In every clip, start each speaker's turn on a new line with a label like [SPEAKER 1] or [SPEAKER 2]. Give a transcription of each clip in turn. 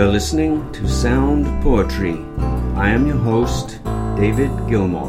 [SPEAKER 1] You're listening to Sound Poetry. I am your host, David Gilmour.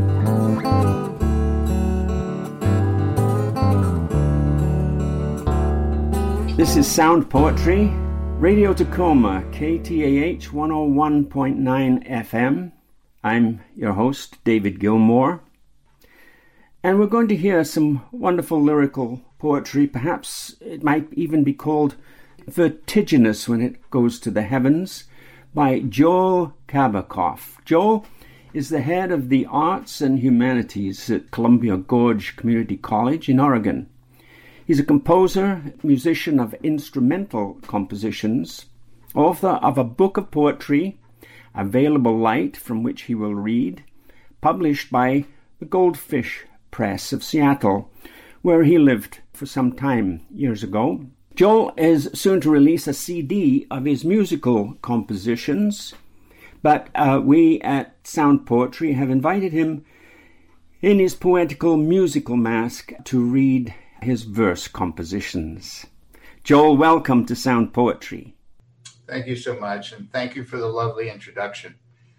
[SPEAKER 1] This is Sound Poetry, Radio Tacoma, KTAH 101.9 FM. I'm your host, David Gilmour. And we're going to hear some wonderful lyrical poetry. Perhaps it might even be called vertiginous when it goes to the heavens, by Joel Kabakoff. Joel is the head of the Arts and Humanities at Columbia Gorge Community College in Oregon. He's a composer, musician of instrumental compositions, author of a book of poetry, Available Light, from which he will read, published by the Goldfish Press of Seattle, where he lived for some time years ago. Joel is soon to release a CD of his musical compositions, but we at Sound Poetry have invited him in his poetical musical mask to read his verse compositions. Joel, welcome to Sound Poetry.
[SPEAKER 2] Thank you so much, and thank you for the lovely introduction.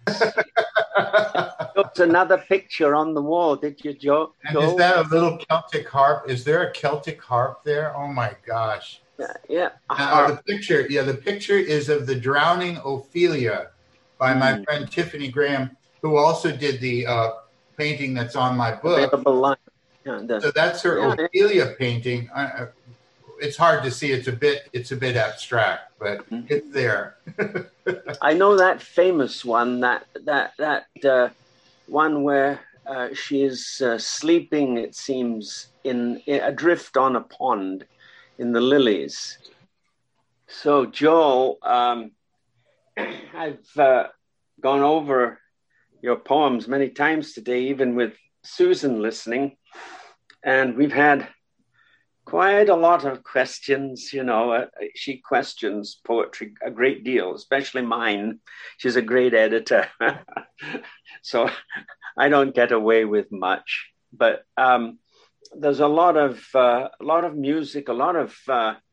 [SPEAKER 1] Got another picture on the wall, did you, Joel?
[SPEAKER 2] And is that a little Celtic harp? Is there a Celtic harp there? Oh my gosh!
[SPEAKER 1] Yeah.
[SPEAKER 2] The picture is of the drowning Ophelia by my friend Tiffany Graham, who also did the painting that's on my book. So that's her Ophelia painting. It's hard to see. It's a bit abstract, but it's there.
[SPEAKER 1] I know that famous one, that one where she is sleeping, it seems, in adrift on a pond in the lilies. So, Joel, I've gone over your poems many times today, even with Susan listening, and we've had quite a lot of questions. She questions poetry a great deal, especially mine. She's a great editor. So I don't get away with much, but there's a lot of music, a lot of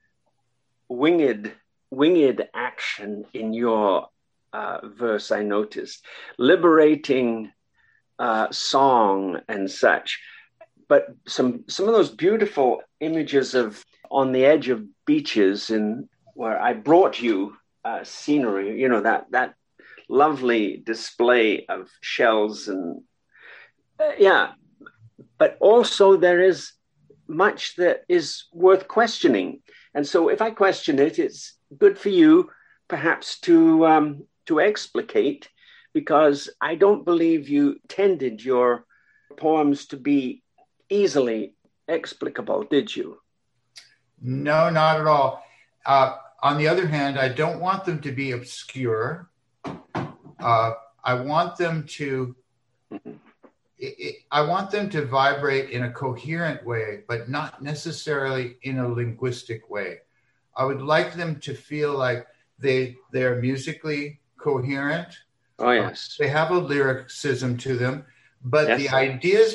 [SPEAKER 1] winged action in your verse. I noticed liberating song and such. But some of those beautiful images of on the edge of beaches where I brought you scenery, that lovely display of shells and but also there is much that is worth questioning. And so if I question it, it's good for you perhaps to explicate, because I don't believe you intended your poems to be easily explicable, did you?
[SPEAKER 2] No, not at all. On the other hand, I don't want them to be obscure. I want them to vibrate in a coherent way, but not necessarily in a linguistic way. I would like them to feel like they're musically coherent.
[SPEAKER 1] Oh, yes.
[SPEAKER 2] They have a lyricism to them, but
[SPEAKER 1] yes,
[SPEAKER 2] the ideas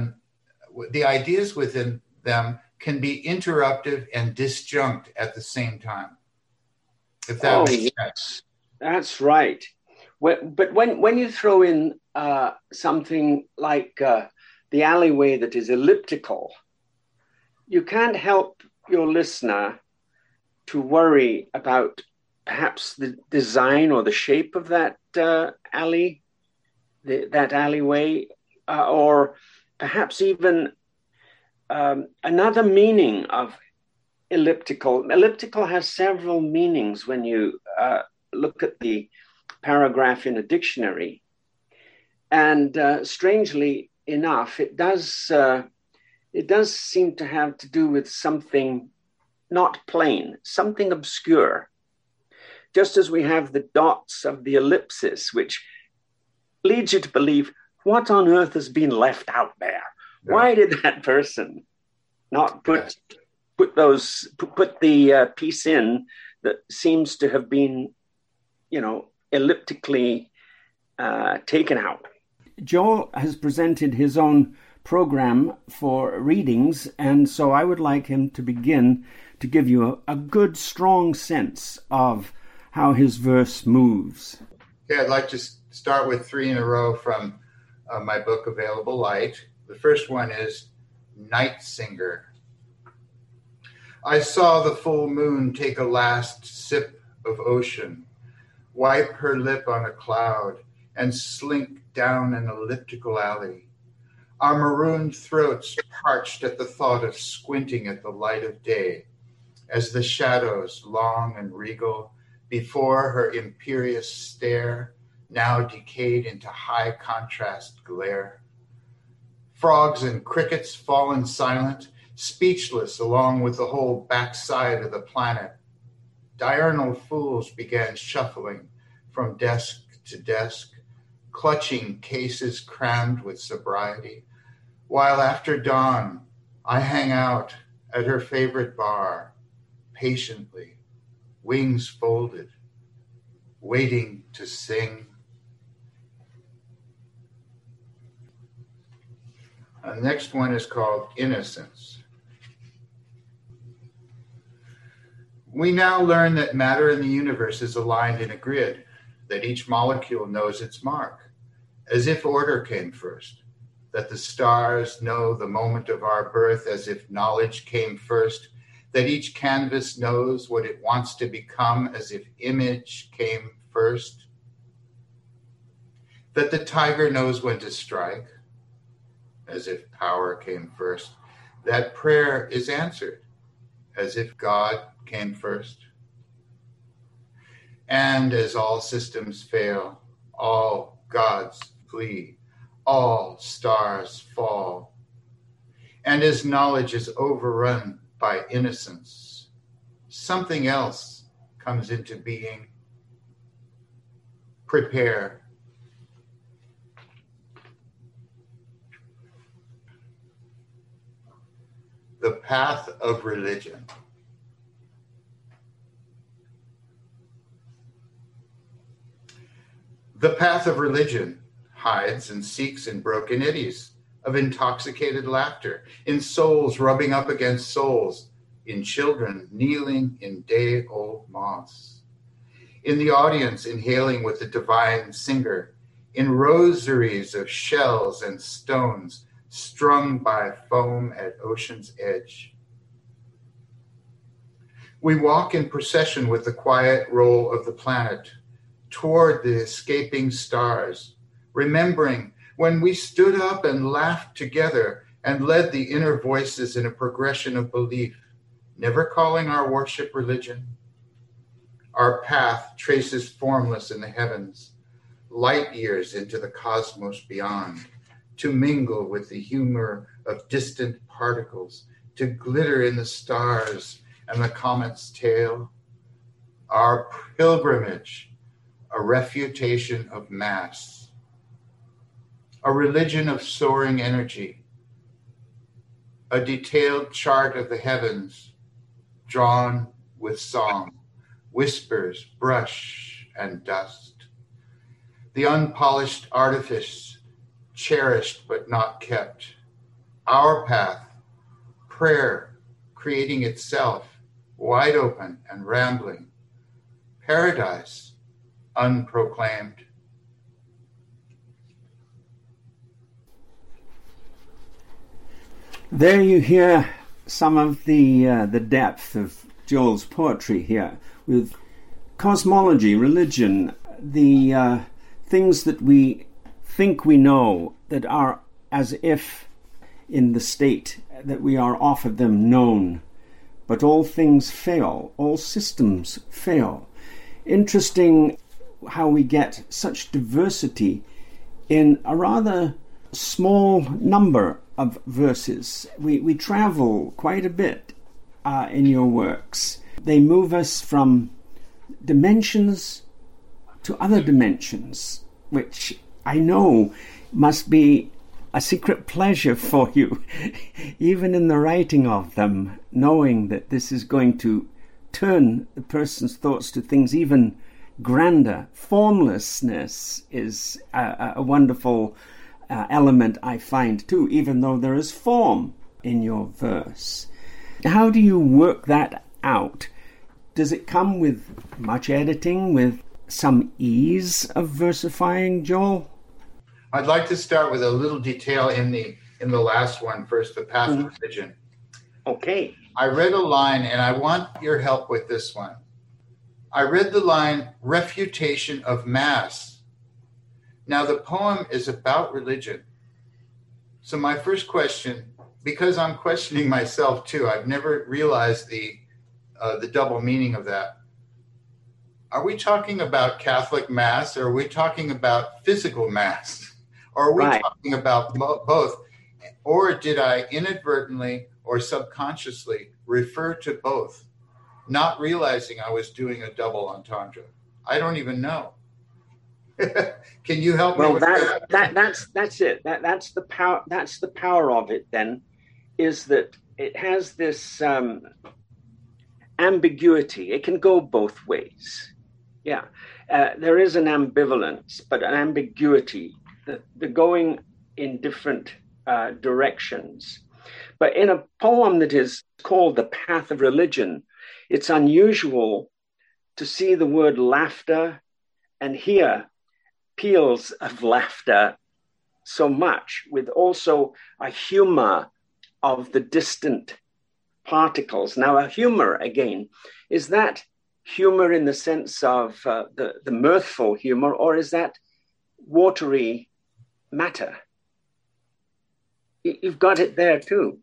[SPEAKER 2] within them can be interruptive and disjunct at the same time. If that makes sense.
[SPEAKER 1] That's right. But when you throw in something like the alleyway that is elliptical, you can't help your listener to worry about perhaps the design or the shape of that alleyway, or perhaps even another meaning of elliptical. Elliptical has several meanings when you look at the paragraph in a dictionary. And strangely enough, it does seem to have to do with something not plain, something obscure. Just as we have the dots of the ellipsis, which leads you to believe, what on earth has been left out there? Yeah. Why did that person not put the piece in that seems to have been, elliptically taken out? Joel has presented his own program for readings, and so I would like him to begin to give you a good, strong sense of how his verse moves.
[SPEAKER 2] Okay, I'd like to start with 3 in a row from my book, Available Light. The first one is Night Singer. I saw the full moon take a last sip of ocean, wipe her lip on a cloud, and slink down an elliptical alley. Our marooned throats parched at the thought of squinting at the light of day, as the shadows, long and regal, before her imperious stare, now decayed into high contrast glare. Frogs and crickets fallen silent, speechless along with the whole backside of the planet. Diurnal fools began shuffling from desk to desk, clutching cases crammed with sobriety, while after dawn I hang out at her favorite bar, patiently, wings folded, waiting to sing. The next one is called Innocence. We now learn that matter in the universe is aligned in a grid, that each molecule knows its mark, as if order came first, that the stars know the moment of our birth as if knowledge came first, that each canvas knows what it wants to become as if image came first, that the tiger knows when to strike, as if power came first, that prayer is answered, as if God came first. And as all systems fail, all gods flee, all stars fall. And as knowledge is overrun by innocence, something else comes into being. Prepare. The path of religion. The path of religion hides and seeks in broken eddies of intoxicated laughter, in souls rubbing up against souls, in children kneeling in day-old moss, in the audience inhaling with the divine singer, in rosaries of shells and stones strung by foam at ocean's edge. We walk in procession with the quiet roll of the planet toward the escaping stars, remembering when we stood up and laughed together and led the inner voices in a progression of belief, never calling our worship religion. Our path traces formless in the heavens, light years into the cosmos beyond, to mingle with the humor of distant particles, to glitter in the stars and the comet's tail. Our pilgrimage, a refutation of mass, a religion of soaring energy, a detailed chart of the heavens drawn with song, whispers, brush, and dust. The unpolished artifice, cherished but not kept. Our path, prayer, creating itself, wide open and rambling. Paradise, unproclaimed.
[SPEAKER 1] There you hear some of the depth of Joel's poetry here, with cosmology, religion, the things that we think we know that are as if in the state that we are offered them known. But all things fail, all systems fail. Interesting how we get such diversity in a rather small number of verses. We travel quite a bit in your works. They move us from dimensions to other dimensions, which I know must be a secret pleasure for you, even in the writing of them, knowing that this is going to turn the person's thoughts to things even grander. Formlessness is a wonderful element, I find, too, even though there is form in your verse. How do you work that out? Does it come with much editing, with some ease of versifying, Joel?
[SPEAKER 2] I'd like to start with a little detail in the last one first, the path of religion.
[SPEAKER 1] Okay.
[SPEAKER 2] I read a line, and I want your help with this one. I read the line, refutation of Mass. Now, the poem is about religion. So my first question, because I'm questioning myself too, I've never realized the double meaning of that. Are we talking about Catholic Mass, or are we talking about physical Mass? Or are we talking about both? Or did I inadvertently or subconsciously refer to both, not realizing I was doing a double entendre? I don't even know. Can you help me with that?
[SPEAKER 1] That's it. That's the power. That's the power of it. Then, is that it has this ambiguity. It can go both ways. Yeah, there is an ambivalence, but an ambiguity. The going in different directions. But in a poem that is called The Path of Religion, it's unusual to see the word laughter and hear peals of laughter so much, with also a humor of the distant particles. Now, a humor, again, is that humor in the sense of the mirthful humor, or is that watery matter? You've got it there too.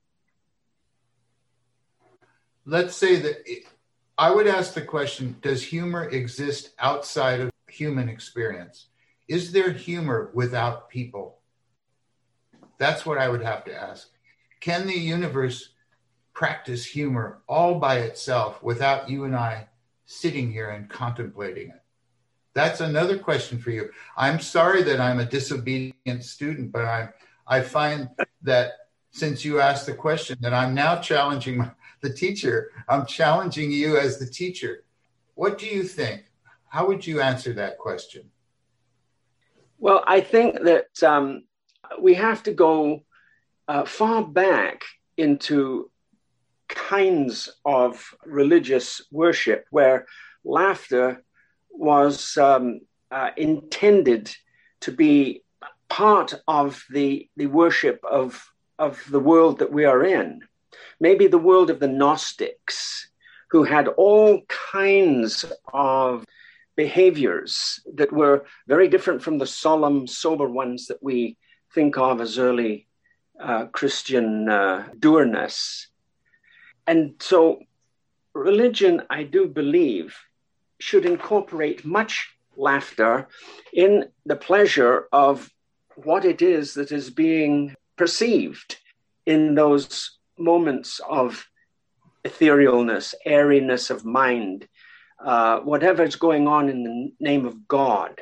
[SPEAKER 2] Let's say that I would ask the question, does humor exist outside of human experience? Is there humor without people? That's what I would have to ask. Can the universe practice humor all by itself without you and I sitting here and contemplating it? That's another question for you. I'm sorry that I'm a disobedient student, but I find that since you asked the question, that I'm now challenging the teacher. I'm challenging you as the teacher. What do you think? How would you answer that question?
[SPEAKER 1] Well, I think that we have to go far back into kinds of religious worship where laughter was intended to be part of the worship of the world that we are in. Maybe the world of the Gnostics, who had all kinds of behaviors that were very different from the solemn, sober ones that we think of as early Christian dourness. And so religion, I do believe, should incorporate much laughter in the pleasure of what it is that is being perceived in those moments of etherealness, airiness of mind, whatever's going on in the name of God.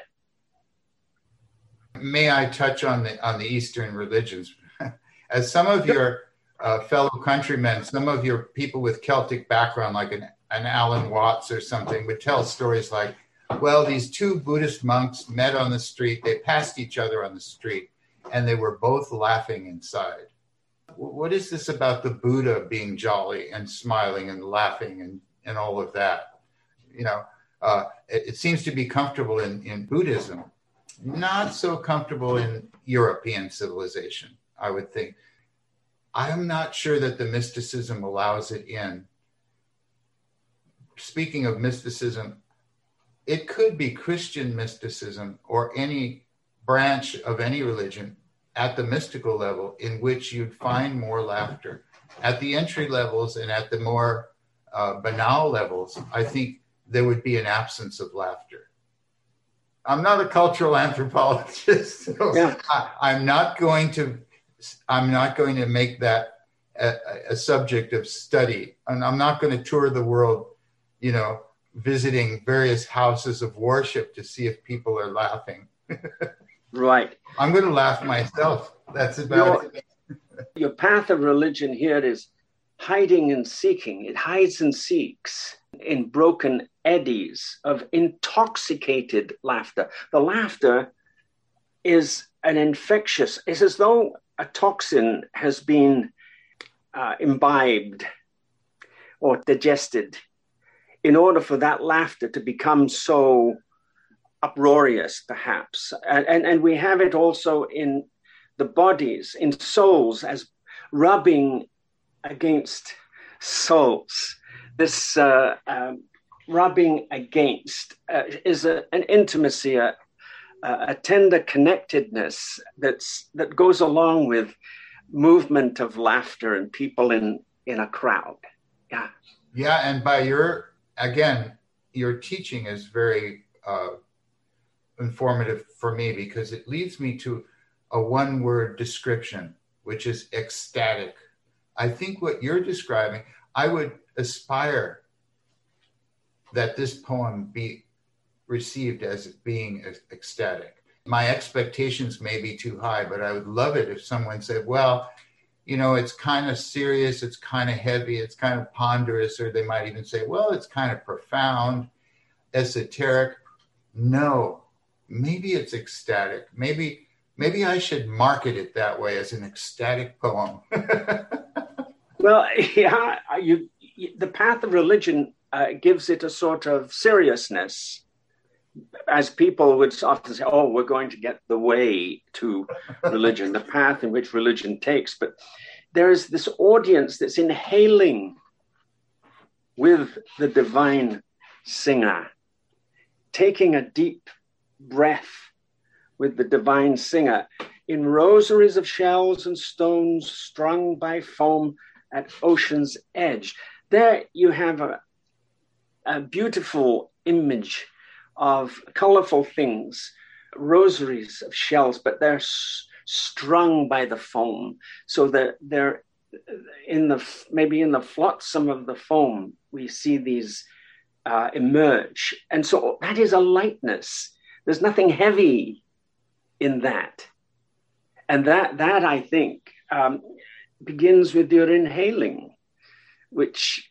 [SPEAKER 2] May I touch on the Eastern religions? As some of your fellow countrymen, some of your people with Celtic background, like an Alan Watts or something, would tell stories like, well, these two Buddhist monks met on the street, they passed each other on the street, and they were both laughing inside. What is this about the Buddha being jolly and smiling and laughing and all of that? You know, it seems to be comfortable in Buddhism, not so comfortable in European civilization, I would think. I'm not sure that the mysticism allows it in. Speaking of mysticism, it could be Christian mysticism or any branch of any religion at the mystical level in which you'd find more laughter. At the entry levels and at the more banal levels, I think there would be an absence of laughter. I'm not a cultural anthropologist, so yeah. I'm not going to make that a subject of study, and I'm not going to tour the world, visiting various houses of worship to see if people are laughing.
[SPEAKER 1] Right.
[SPEAKER 2] I'm going to laugh myself. That's about it.
[SPEAKER 1] Your path of religion here is hiding and seeking. It hides and seeks in broken eddies of intoxicated laughter. The laughter is it's as though a toxin has been imbibed or digested in order for that laughter to become so uproarious, perhaps. And we have it also in the bodies, in souls, as rubbing against souls. This rubbing against is an intimacy, a tender connectedness that goes along with movement of laughter and people in a crowd. Yeah.
[SPEAKER 2] Yeah, and by your teaching is very informative for me, because it leads me to a one-word description, which is ecstatic. I think what you're describing, I would aspire that this poem be received as being ecstatic. My expectations may be too high, but I would love it if someone said, well, you know, it's kind of serious, it's kind of heavy, it's kind of ponderous, or they might even say, well, it's kind of profound, esoteric. No, maybe it's ecstatic. Maybe I should market it that way, as an ecstatic poem.
[SPEAKER 1] Well, yeah, the path of religion gives it a sort of seriousness, as people would often say, oh, we're going to get the way to religion, the path in which religion takes. But there is this audience that's inhaling with the divine singer, taking a deep breath with the divine singer in rosaries of shells and stones strung by foam at ocean's edge. There you have a beautiful image of colorful things, rosaries of shells, but they're strung by the foam. So that they're maybe in the flotsam of the foam, we see these emerge. And so that is a lightness. There's nothing heavy in that. And that I think, begins with your inhaling, which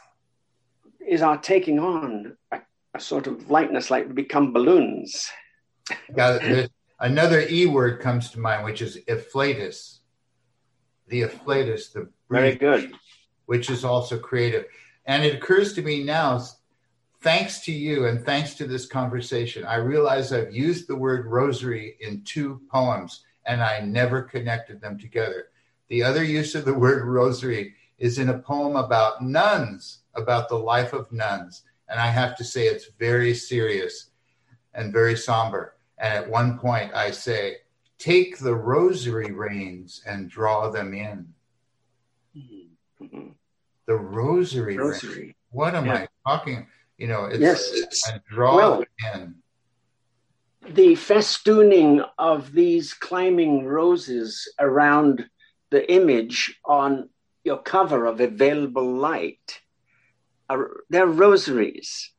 [SPEAKER 1] is our taking on a sort of lightness, like we become balloons.
[SPEAKER 2] Yeah, another E word comes to mind, which is afflatus. The afflatus, the breathing, very good, which is also creative. And it occurs to me now, thanks to you and thanks to this conversation, I realize I've used the word rosary in 2 poems and I never connected them together. The other use of the word rosary is in a poem about nuns, about the life of nuns. And I have to say it's very serious and very somber. And at one point I say, take the rosary reins and draw them in. Mm-hmm. The rosary reins. What am I talking? You know, it's yes. And draw them in.
[SPEAKER 1] The festooning of these climbing roses around the image on your cover of Available Light, they're rosaries,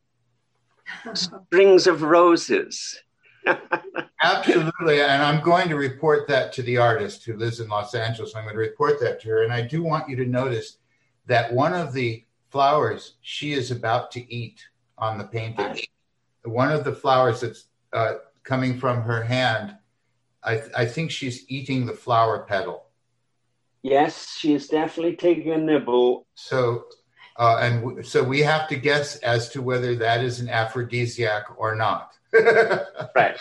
[SPEAKER 1] strings of roses.
[SPEAKER 2] Absolutely. And I'm going to report that to the artist who lives in Los Angeles. I'm going to report that to her. And I do want you to notice that one of the flowers she is about to eat on the painting, one of the flowers that's coming from her hand, I think she's eating the flower petal.
[SPEAKER 1] Yes, she is definitely taking a nibble.
[SPEAKER 2] So so we have to guess as to whether that is an aphrodisiac or not.
[SPEAKER 1] Right.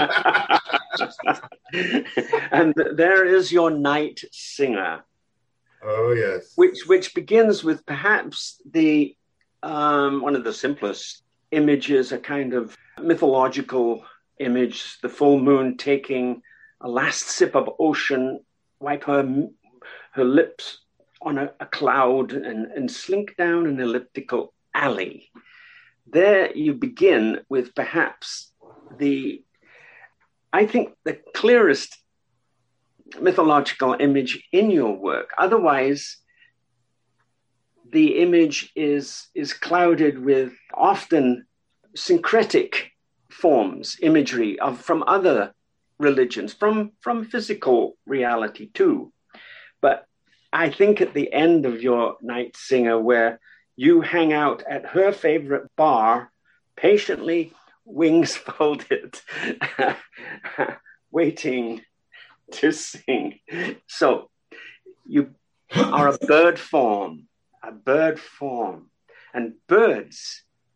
[SPEAKER 1] And there is your night singer.
[SPEAKER 2] Oh, yes.
[SPEAKER 1] Which begins with perhaps the one of the simplest images, a kind of mythological image, the full moon taking a last sip of ocean, wipe her lips on a cloud and slink down an elliptical alley. There you begin with perhaps I think the clearest mythological image in your work. Otherwise, the image is clouded with often syncretic forms, imagery from other religions, from physical reality too. But I think at the end of your Night Singer, where you hang out at her favorite bar, patiently, wings folded, waiting to sing. So you are a bird form. And birds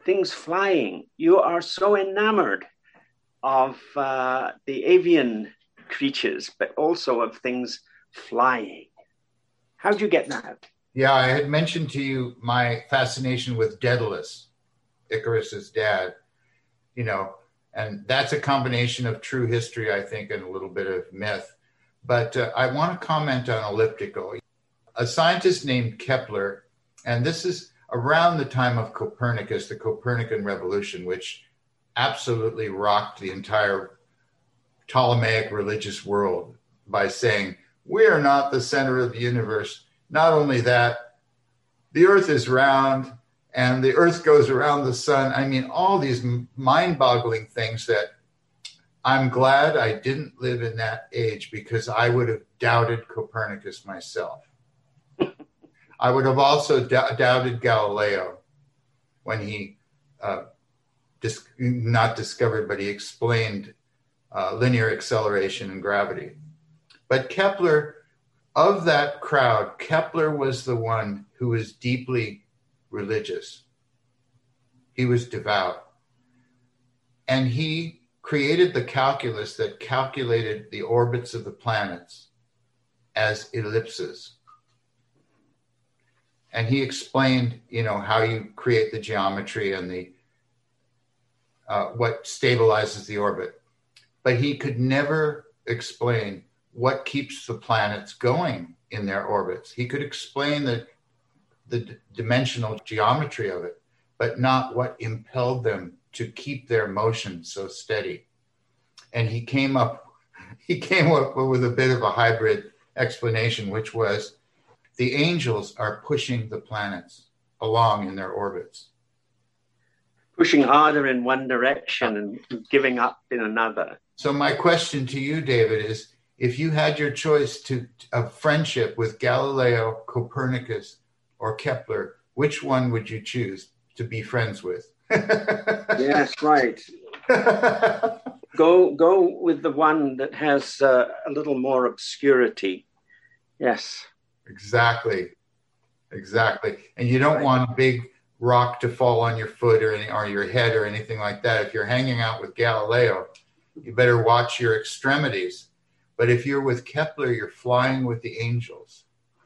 [SPEAKER 1] things flying. You are so enamored of the avian creatures, but also of things flying. How'd you get that?
[SPEAKER 2] Yeah, I had mentioned to you my fascination with Daedalus, Icarus's dad, and that's a combination of true history, I think, and a little bit of myth. But I want to comment on elliptical. A scientist named Kepler, and this is around the time of Copernicus, the Copernican revolution, which absolutely rocked the entire Ptolemaic religious world by saying, we are not the center of the universe. Not only that, the earth is round and the earth goes around the sun. I mean, all these mind-boggling things that I'm glad I didn't live in that age, because I would have doubted Copernicus myself. I would have also doubted Galileo when he not discovered, but he explained linear acceleration and gravity. But Kepler, of that crowd, Kepler was the one who was deeply religious. He was devout. And he created the calculus that calculated the orbits of the planets as ellipses. And he explained, how you create the geometry and the what stabilizes the orbit. But he could never explain what keeps the planets going in their orbits. He could explain the dimensional geometry of it, but not what impelled them to keep their motion so steady. And he came up with a bit of a hybrid explanation, which was the angels are pushing the planets along in their orbits.
[SPEAKER 1] Pushing harder in one direction and giving up in another.
[SPEAKER 2] So my question to you, David, is if you had your choice of friendship with Galileo, Copernicus, or Kepler, which one would you choose to be friends with?
[SPEAKER 1] Yes, right. Go with the one that has a little more obscurity. Yes. Exactly. And you don't want a big rock to fall on your foot or your head or anything like that. If you're hanging out with Galileo, you better watch your extremities. But if you're with Kepler, you're flying with the angels.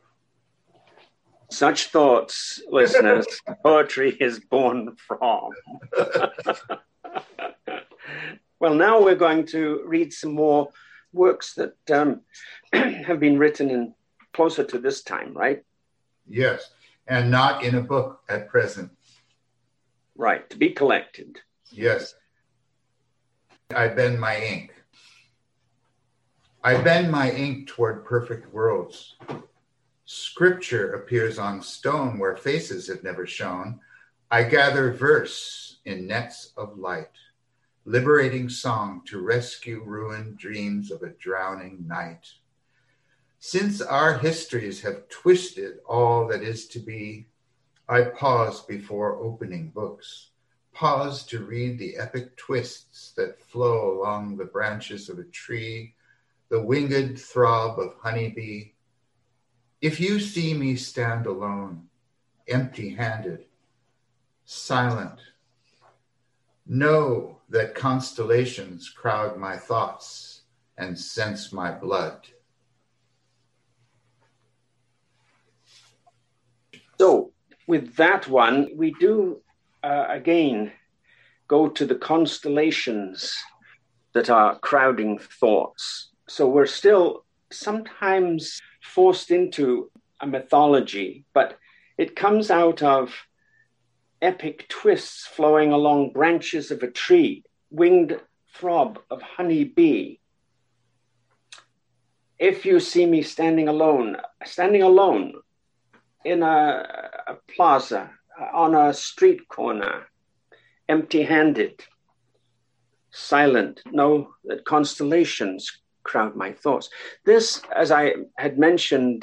[SPEAKER 1] Such thoughts, listeners, poetry is born from. Well, now we're going to read some more works that have been written in closer to this time, right? Yes, and not in a book at present. Right, to be collected. Yes. I bend my ink. I bend my ink toward perfect worlds. Scripture appears on stone where faces have never shone. I gather verse in nets of light, liberating song to rescue ruined dreams of a drowning night. Since our histories have twisted all that is to be, I pause before opening books, pause to read the epic twists that flow along the branches of a tree, the winged throb of honeybee. If you see me stand alone, empty-handed, silent, know that constellations crowd my thoughts and sense my blood. So with that one, we do again go to the constellations that are crowding thoughts. So we're still sometimes forced into a mythology, but it comes out of epic twists flowing along branches of a tree, winged throb of honey bee. If you see me standing alone in a plaza, on a street corner, empty-handed, silent, know that constellations crowd my thoughts. This, as I had mentioned,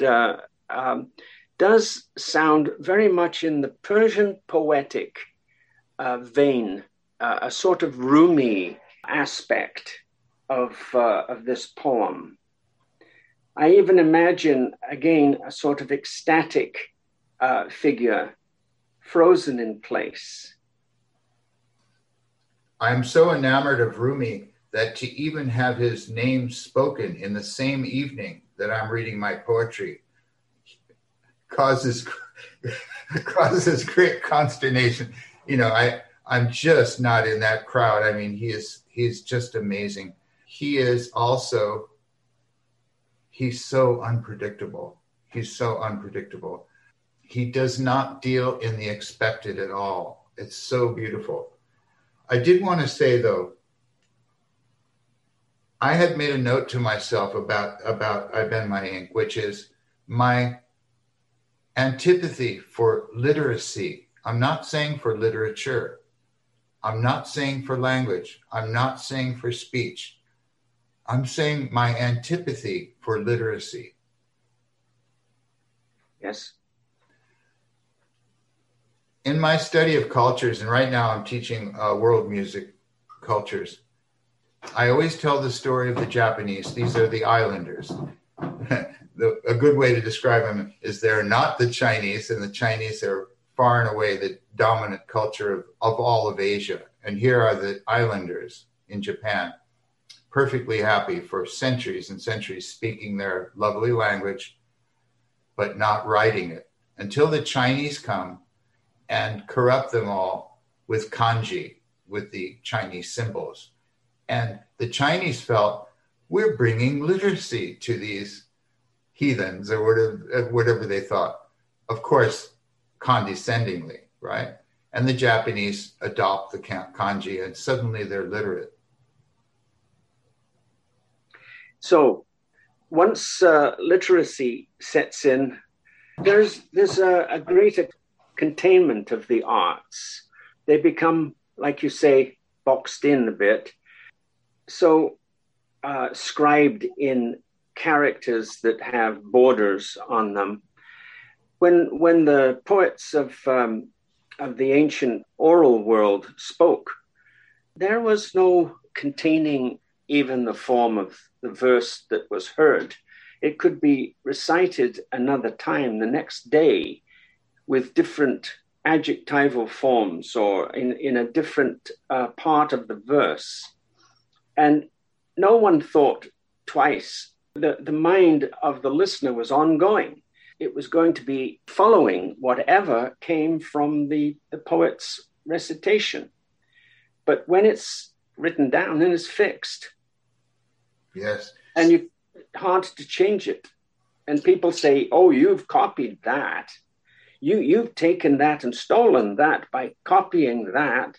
[SPEAKER 1] does sound very much in the Persian poetic vein, a sort of Rumi aspect of this poem. I even imagine, again, a sort of ecstatic figure frozen in place,
[SPEAKER 2] I'm so enamored of Rumi that to even have his name spoken in the same evening that I'm reading my poetry causes great consternation. You know, I'm just not in that crowd. I mean, he's just amazing. He's so unpredictable. He's so unpredictable. He does not deal in the expected at all. It's so beautiful. I did want to say, though, I had made a note to myself about I Bend My Ink, which is my antipathy for literacy. I'm not saying for literature. I'm not saying for language. I'm not saying for speech. I'm saying my antipathy for literacy.
[SPEAKER 1] Yes.
[SPEAKER 2] In my study of cultures, and right now I'm teaching world music cultures, I always tell the story of the Japanese. These are the islanders. A good way to describe them is they're not the Chinese, and the Chinese are far and away the dominant culture of all of Asia. And here are the islanders in Japan, perfectly happy for centuries and centuries, speaking their lovely language, but not writing it, until the Chinese come and corrupt them all with kanji, with the Chinese symbols. And the Chinese felt, we're bringing literacy to these heathens, or whatever they thought. Of course, condescendingly, right? And the Japanese adopt the kanji, and suddenly they're literate.
[SPEAKER 1] So once literacy sets in, there's a greater containment of the arts. They become, like you say, boxed in a bit. So scribed in characters that have borders on them. When the poets of the ancient oral world spoke, there was no containing even the form of the verse that was heard. It could be recited another time the next day with different adjectival forms or in a different part of the verse. And no one thought twice. The mind of the listener was ongoing. It was going to be following whatever came from the poet's recitation. But when it's written down, then it's fixed.
[SPEAKER 2] Yes.
[SPEAKER 1] And it's hard to change it. And people say, oh, you've copied that. You've taken that and stolen that by copying that.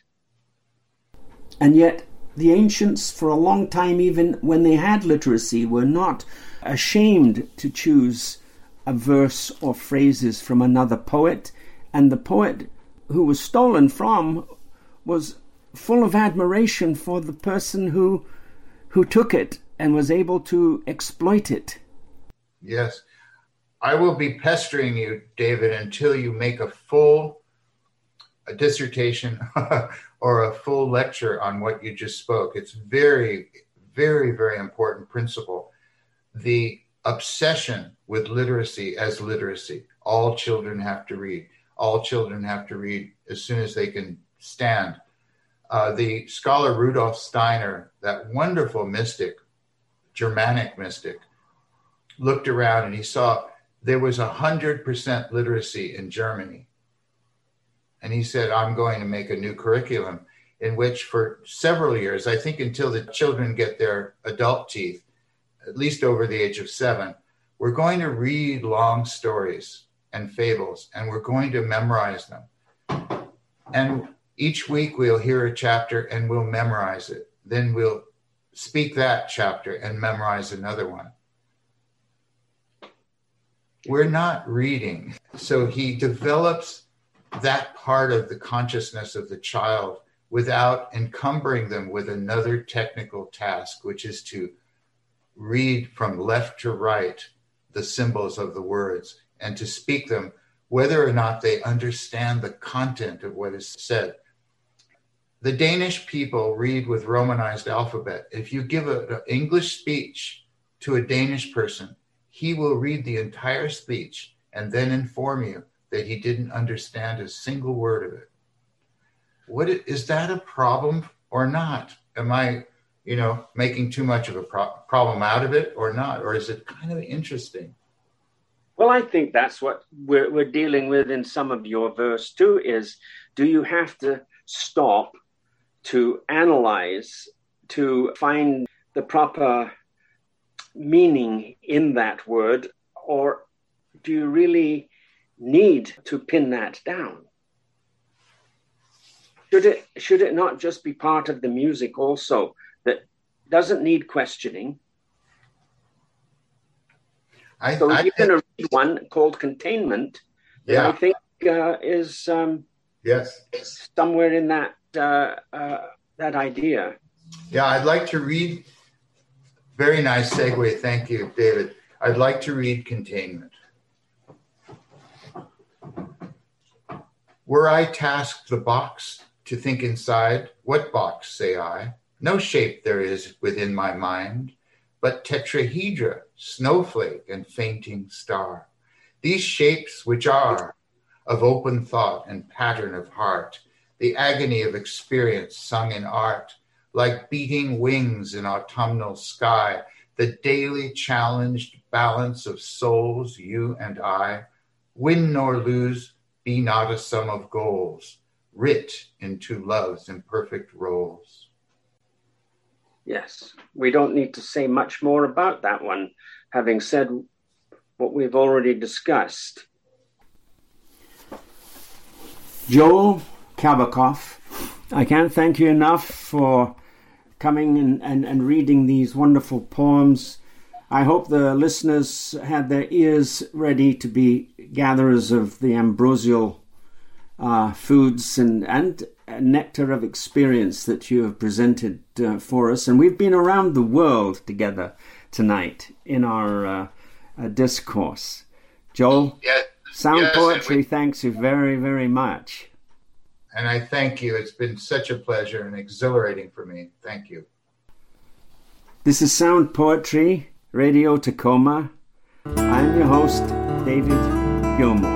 [SPEAKER 3] And yet the ancients, for a long time, even when they had literacy, were not ashamed to choose a verse or phrases from another poet. And the poet who was stolen from was full of admiration for the person who took it and was able to exploit it.
[SPEAKER 2] Yes. I will be pestering you, David, until you make a full dissertation or a full lecture on what you just spoke. It's very, very, very important principle. The obsession with literacy as literacy. All children have to read. All children have to read as soon as they can stand. The scholar Rudolf Steiner, that wonderful mystic, Germanic mystic, looked around and he saw there was 100% literacy in Germany. And he said, I'm going to make a new curriculum in which for several years, I think until the children get their adult teeth, at least over the age of 7, we're going to read long stories and fables, and we're going to memorize them. And each week we'll hear a chapter and we'll memorize it. Then we'll speak that chapter and memorize another one. We're not reading. So he develops that part of the consciousness of the child without encumbering them with another technical task, which is to read from left to right the symbols of the words and to speak them, whether or not they understand the content of what is said. The Danish people read with Romanized alphabet. If you give an English speech to a Danish person, he will read the entire speech and then inform you that he didn't understand a single word of it. Is that a problem or not? Am I, making too much of a problem out of it or not? Or is it kind of interesting?
[SPEAKER 1] Well, I think that's what we're dealing with in some of your verse too, is do you have to stop to analyze, to find the proper meaning in that word, or do you really need to pin that down? Should it not just be part of the music also that doesn't need questioning? You're going to read one called Containment, that I think is somewhere in that idea.
[SPEAKER 2] Yeah, I'd like to read. Very nice segue. Thank you, David. I'd like to read Containment. Were I tasked the box to think inside, what box, say I? No shape there is within my mind, but tetrahedra, snowflake, and fainting star. These shapes which are of open thought and pattern of heart, the agony of experience sung in art, like beating wings in autumnal sky, the daily challenged balance of souls, you and I, win nor lose, be not a sum of goals, writ into love's imperfect roles.
[SPEAKER 1] Yes, we don't need to say much more about that one, having said what we've already discussed.
[SPEAKER 3] Joel Kabakoff, I can't thank you enough for coming and reading these wonderful poems. I hope the listeners had their ears ready to be gatherers of the ambrosial foods and nectar of experience that you have presented for us. And we've been around the world together tonight in our discourse. Joel, Sound Poetry thanks you very, very much.
[SPEAKER 2] And I thank you. It's been such a pleasure and exhilarating for me. Thank you.
[SPEAKER 3] This is Sound Poetry, Radio Tacoma. I'm your host, David Gilmour.